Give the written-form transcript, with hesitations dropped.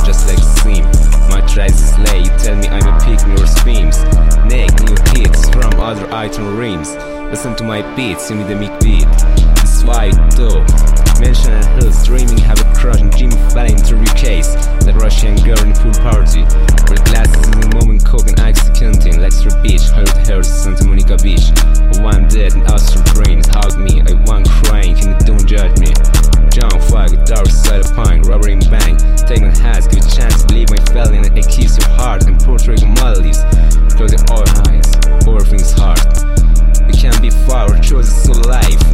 just like a sim. My try to slay, you tell me I'm a pick in your streams. Neck new hits from other item rims. Listen to my beats, you need a mic beat. This is why I do. Mention and hills, dreaming, have a crush on Jimmy Fallon interview case. That Russian girl in pool party. With glasses in the moment, coke and ice canteen. Lexter Beach, heard hers, Santa Monica Beach. Oh, I'm dead and astral brains hug me. I want crying, can you don't judge me? John Fire, dark side of pine, rubber in bang. Take my hats, give a chance to believe my felon and I kiss your heart and Puerto Rican melodies. Because they're all eyes, everything's hard. We can't be far, our choice is so life.